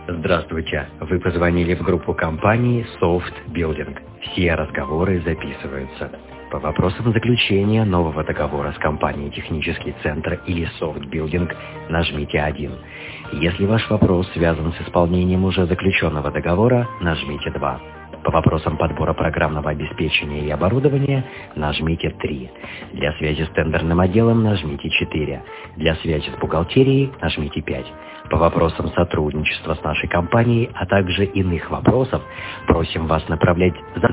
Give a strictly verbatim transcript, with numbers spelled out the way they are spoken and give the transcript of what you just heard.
Здравствуйте. Вы позвонили в группу компании Soft Building. Все разговоры записываются. По вопросам заключения нового договора с компанией «Технический центр» или Soft Building нажмите один. Если ваш вопрос связан с исполнением уже заключенного договора, нажмите два. По вопросам подбора программного обеспечения и оборудования нажмите три. Для связи с тендерным отделом нажмите четыре. Для связи с бухгалтерией нажмите пять. По вопросам сотрудничества с нашей компанией, а также иных вопросов, просим вас направлять за